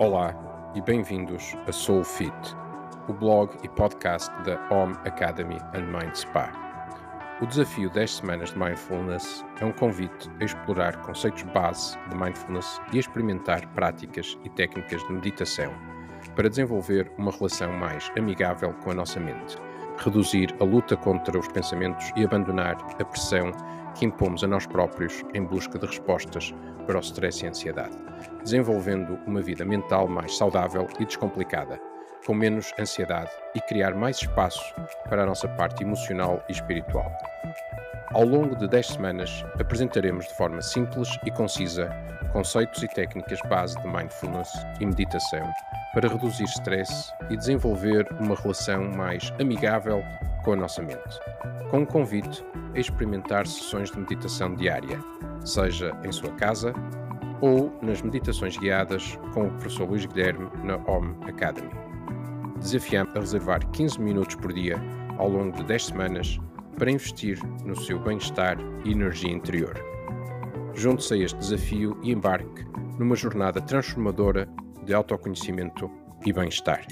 Olá e bem-vindos a SoulFit, o blog e podcast da Om Academy and Mind Spa. O desafio 10 semanas de Mindfulness é um convite a explorar conceitos base de Mindfulness e a experimentar práticas e técnicas de meditação para desenvolver uma relação mais amigável com a nossa mente, reduzir a luta contra os pensamentos e abandonar a pressão que impomos a nós próprios em busca de respostas para o stress e a ansiedade, desenvolvendo uma vida mental mais saudável e descomplicada, com menos ansiedade e criar mais espaço para a nossa parte emocional e espiritual. Ao longo de 10 semanas, apresentaremos de forma simples e concisa conceitos e técnicas base de mindfulness e meditação para reduzir stress e desenvolver uma relação mais amigável com a nossa mente, com um convite a experimentar sessões de meditação diária, seja em sua casa ou nas meditações guiadas com o professor Luís Guilherme na Om Academy. Desafiamos a reservar 15 minutos por dia ao longo de 10 semanas para investir no seu bem-estar e energia interior. Junte-se a este desafio e embarque numa jornada transformadora de autoconhecimento e bem-estar.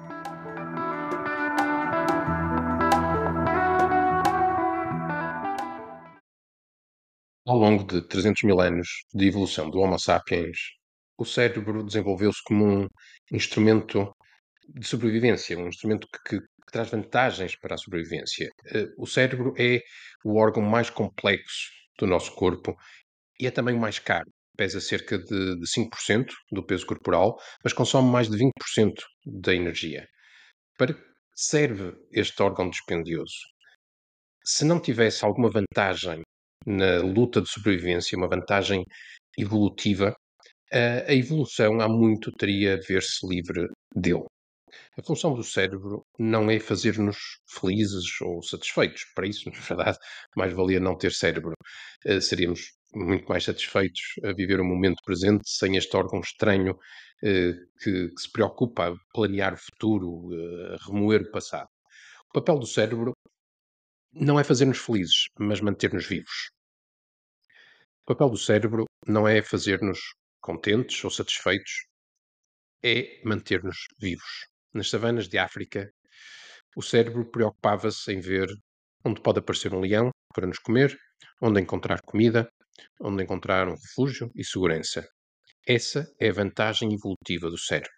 Ao longo de 300 mil anos de evolução do Homo sapiens, o cérebro desenvolveu-se como um instrumento de sobrevivência, um instrumento que traz vantagens para a sobrevivência. O cérebro é o órgão mais complexo do nosso corpo e é também o mais caro. Pesa cerca de 5% do peso corporal, mas consome mais de 20% da energia. Para que serve este órgão dispendioso? Se não tivesse alguma vantagem na luta de sobrevivência, uma vantagem evolutiva, a evolução há muito teria de ver-se livre dele. A função do cérebro não é fazer-nos felizes ou satisfeitos. Para isso, na verdade, mais valia não ter cérebro. Seríamos muito mais satisfeitos a viver o momento presente sem este órgão estranho que se preocupa a planear o futuro, a remoer o passado. O papel do cérebro não é fazer-nos felizes, mas manter-nos vivos. O papel do cérebro não é fazer-nos contentes ou satisfeitos, é manter-nos vivos. Nas savanas de África, o cérebro preocupava-se em ver onde pode aparecer um leão para nos comer, onde encontrar comida, onde encontrar um refúgio e segurança. Essa é a vantagem evolutiva do cérebro.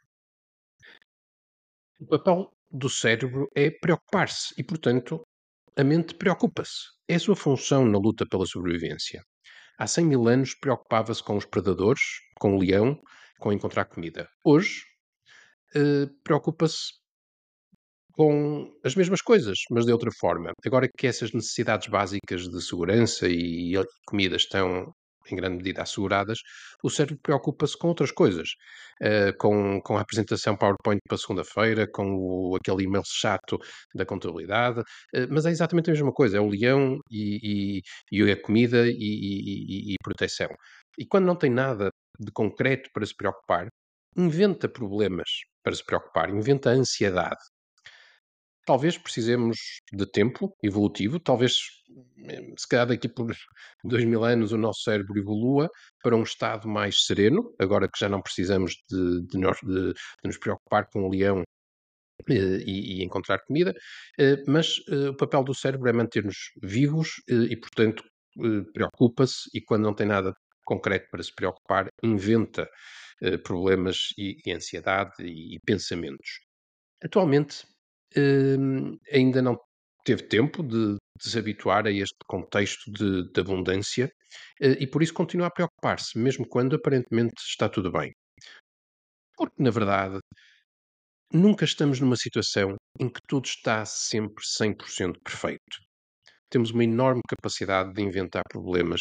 O papel do cérebro é preocupar-se e, portanto, a mente preocupa-se. É a sua função na luta pela sobrevivência. Há 100 mil anos preocupava-se com os predadores, com o leão, com encontrar comida. Hoje, preocupa-se com as mesmas coisas, mas de outra forma. Agora que essas necessidades básicas de segurança e comida estão em grande medida asseguradas, o cérebro preocupa-se com outras coisas, com a apresentação PowerPoint para segunda-feira, com aquele e-mail chato da contabilidade, mas é exatamente a mesma coisa, é o leão e a comida e proteção. E quando não tem nada de concreto para se preocupar, inventa problemas para se preocupar, inventa ansiedade. Talvez precisemos de tempo evolutivo, talvez, se calhar daqui por 2000 anos o nosso cérebro evolua para um estado mais sereno, agora que já não precisamos de nos preocupar com o leão, e encontrar comida, mas, o papel do cérebro é manter-nos vivos, e portanto, preocupa-se e quando não tem nada concreto para se preocupar, inventa, problemas e ansiedade e pensamentos. Atualmente, ainda não teve tempo de se habituar a este contexto de abundância, e por isso continua a preocupar-se, mesmo quando aparentemente está tudo bem. Porque, na verdade, nunca estamos numa situação em que tudo está sempre 100% perfeito. Temos uma enorme capacidade de inventar problemas,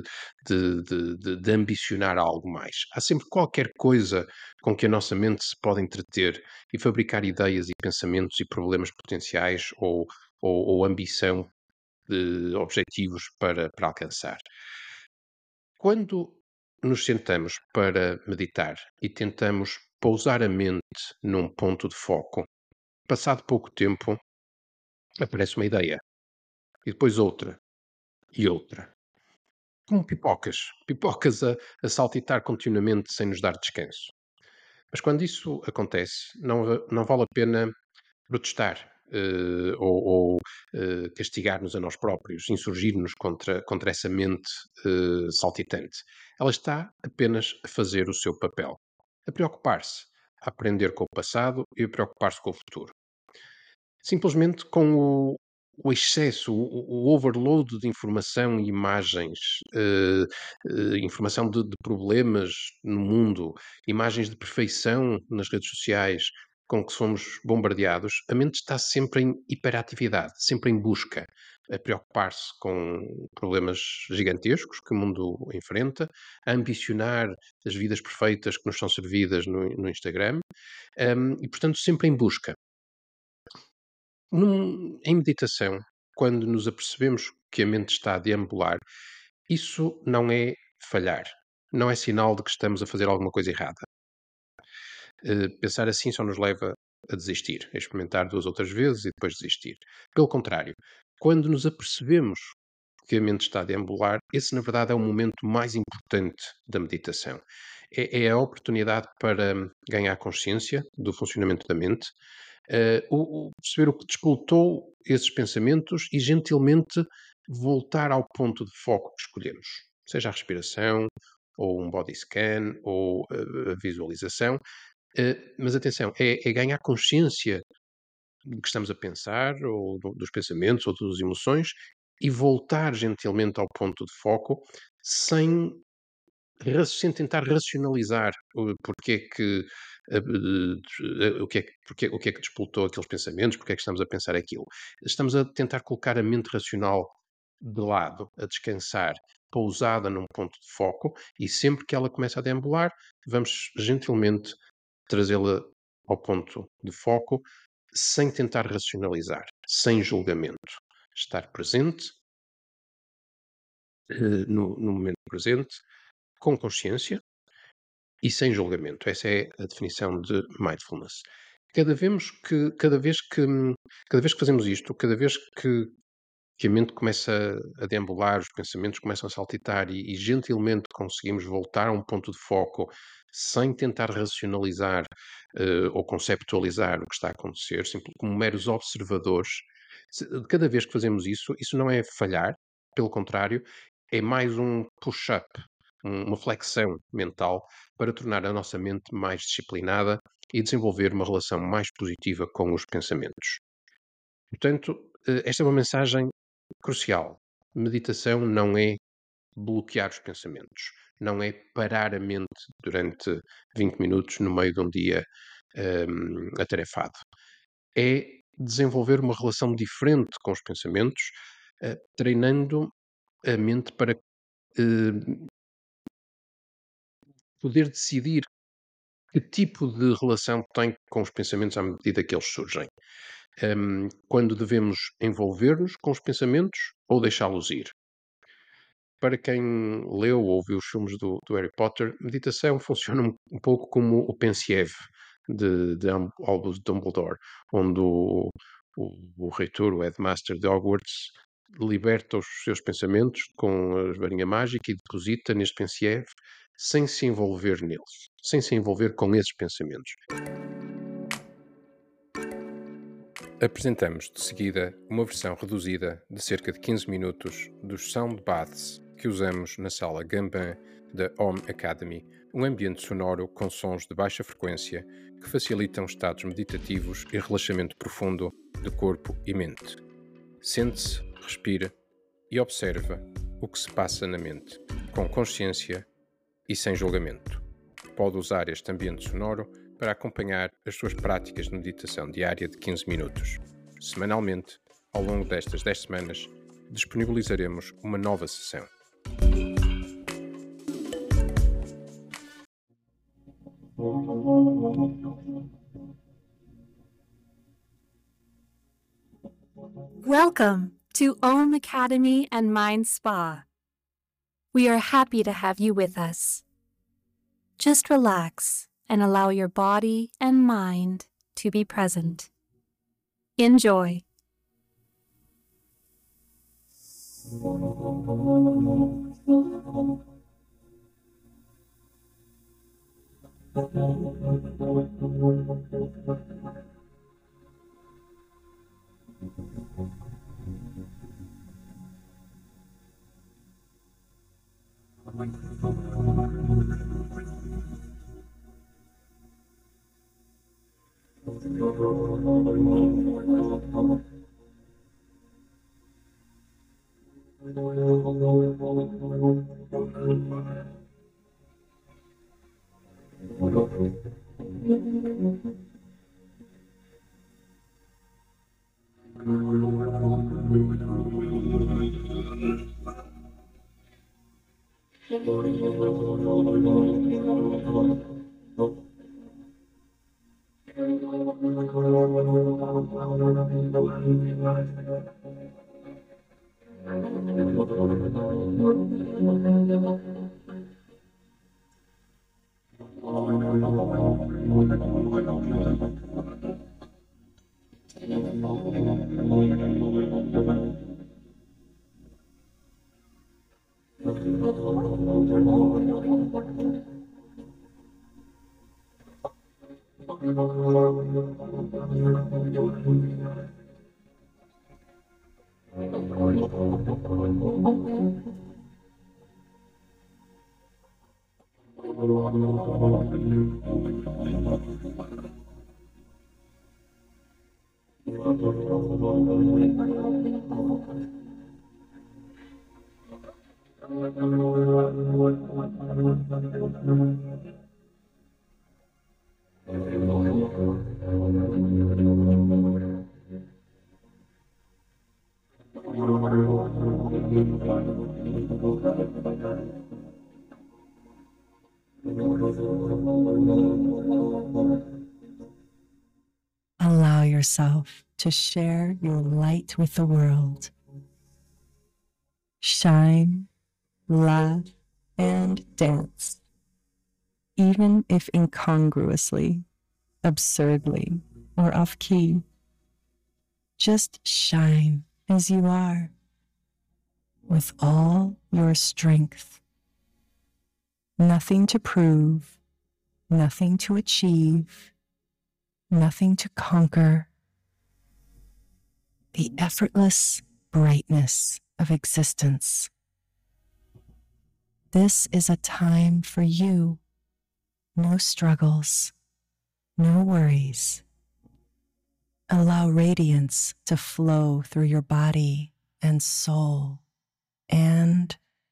de ambicionar algo mais. Há sempre qualquer coisa com que a nossa mente se pode entreter e fabricar ideias e pensamentos e problemas potenciais ou ambição de objetivos para alcançar. Quando nos sentamos para meditar e tentamos pousar a mente num ponto de foco, passado pouco tempo, aparece uma ideia, e depois outra, e outra. Como pipocas. Pipocas a saltitar continuamente sem nos dar descanso. Mas quando isso acontece, não vale a pena protestar, ou castigar-nos a nós próprios, insurgir-nos contra essa mente saltitante. Ela está apenas a fazer o seu papel, a preocupar-se, a aprender com o passado e a preocupar-se com o futuro. Simplesmente com o excesso, o overload de informação e imagens, informação de problemas no mundo, imagens de perfeição nas redes sociais com que somos bombardeados, a mente está sempre em hiperatividade, sempre em busca, a preocupar-se com problemas gigantescos que o mundo enfrenta, a ambicionar as vidas perfeitas que nos são servidas no Instagram, e portanto sempre em busca. Em meditação, quando nos apercebemos que a mente está a deambular, isso não é falhar, não é sinal de que estamos a fazer alguma coisa errada. Pensar assim só nos leva a desistir, a experimentar 2 ou 3 vezes e depois desistir. Pelo contrário, quando nos apercebemos que a mente está a deambular, esse na verdade é o momento mais importante da meditação. É a oportunidade para ganhar consciência do funcionamento da mente, perceber o que despoltou esses pensamentos e gentilmente voltar ao ponto de foco que escolhemos, seja a respiração, ou um body scan, ou a visualização. Mas atenção, é ganhar consciência do que estamos a pensar, ou dos pensamentos, ou das emoções, e voltar gentilmente ao ponto de foco, sem sem tentar racionalizar o porque é que, o que é que despoltou aqueles pensamentos, porque é que estamos a pensar aquilo. Estamos a tentar colocar a mente racional de lado, a descansar, pousada num ponto de foco, e sempre que ela começa a deambular, vamos gentilmente trazê-la ao ponto de foco, sem tentar racionalizar, sem julgamento. Estar presente, no momento presente, com consciência e sem julgamento. Essa é a definição de mindfulness. Cada vez que fazemos isto, cada vez que a mente começa a deambular, os pensamentos começam a saltitar e gentilmente conseguimos voltar a um ponto de foco sem tentar racionalizar, ou conceptualizar o que está a acontecer, como meros observadores. Cada vez que fazemos isso, isso não é falhar, pelo contrário, é mais um push-up, uma flexão mental para tornar a nossa mente mais disciplinada e desenvolver uma relação mais positiva com os pensamentos. Portanto, esta é uma mensagem crucial. Meditação não é bloquear os pensamentos, não é parar a mente durante 20 minutos no meio de um dia atarefado. É desenvolver uma relação diferente com os pensamentos, treinando a mente para poder decidir que tipo de relação tem com os pensamentos à medida que eles surgem. Quando devemos envolver-nos com os pensamentos ou deixá-los ir. Para quem leu ou viu os filmes do Harry Potter, meditação funciona um pouco como o Pensieve de Albus Dumbledore, onde o reitor, o headmaster de Hogwarts, liberta os seus pensamentos com a varinha mágica e deposita neste Pensieve sem se envolver neles, sem se envolver com esses pensamentos. Apresentamos de seguida uma versão reduzida de cerca de 15 minutos dos sound baths que usamos na sala Gambin da Om Academy, um ambiente sonoro com sons de baixa frequência que facilitam estados meditativos e relaxamento profundo de corpo e mente. Sente-se, respira e observa o que se passa na mente, com consciência e sem julgamento. Pode usar este ambiente sonoro para acompanhar as suas práticas de meditação diária de 15 minutos. Semanalmente, ao longo destas 10 semanas, disponibilizaremos uma nova sessão. Welcome to Om Academy and Mind Spa. We are happy to have you with us. Just relax and allow your body and mind to be present. Enjoy. Allow yourself to share your light with the world. Shine, laugh, and dance, even if incongruously, absurdly, or off key. Just shine as you are, with all your strength. Nothing to prove, nothing to achieve, nothing to conquer. The effortless brightness of existence. This is a time for you. No struggles, no worries. Allow radiance to flow through your body and soul and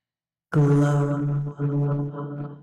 glow.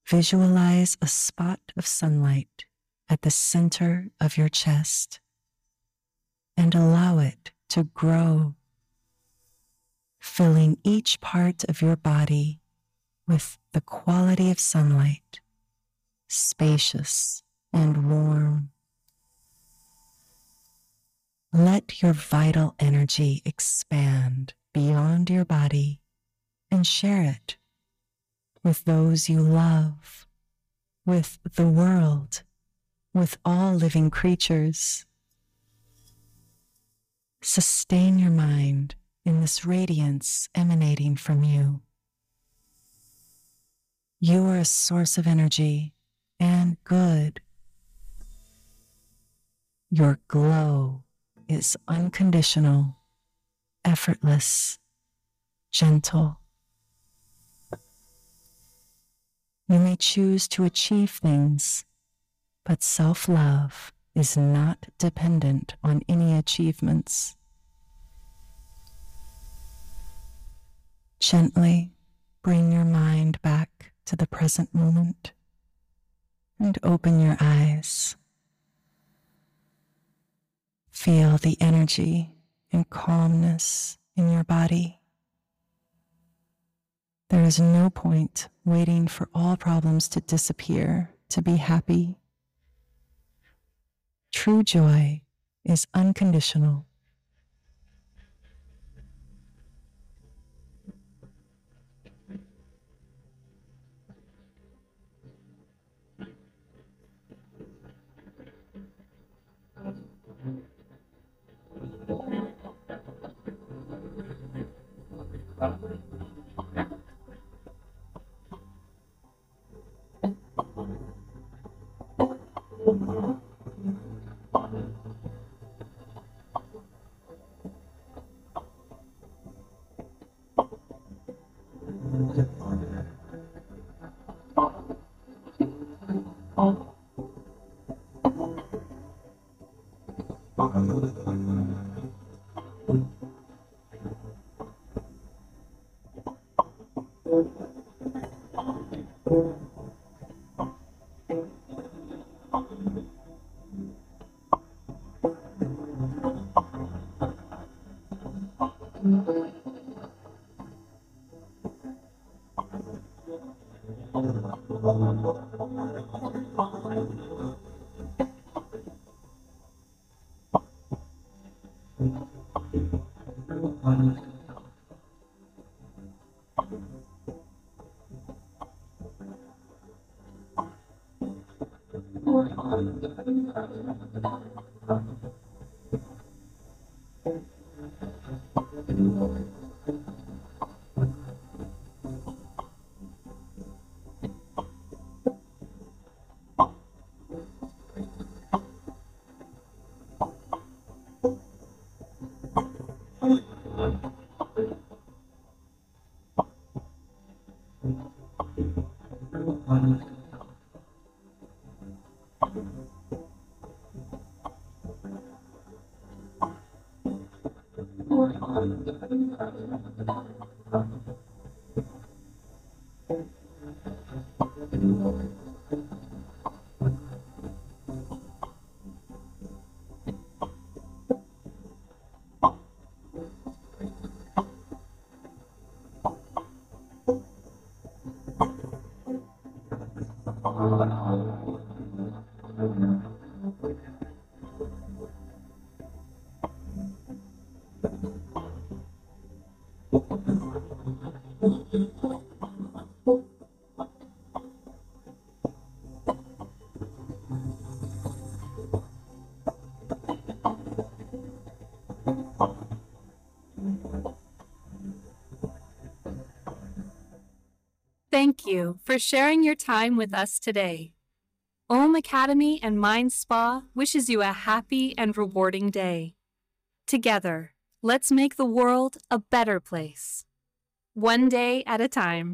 Visualize a spot of sunlight at the center of your chest and allow it to grow, filling each part of your body with the quality of sunlight, spacious and warm. Let your vital energy expand beyond your body and share it with those you love, with the world, with all living creatures. Sustain your mind in this radiance emanating from you. You are a source of energy and good. Your glow is unconditional, effortless, gentle. You may choose to achieve things, but self-love is not dependent on any achievements. Gently bring your mind back to the present moment and open your eyes. Feel the energy and calmness in your body. There is no point waiting for all problems to disappear to be happy. True joy is unconditional. Thank you for sharing your time with us today. Om Academy and Mind Spa wishes you a happy and rewarding day. Together, let's make the world a better place, one day at a time.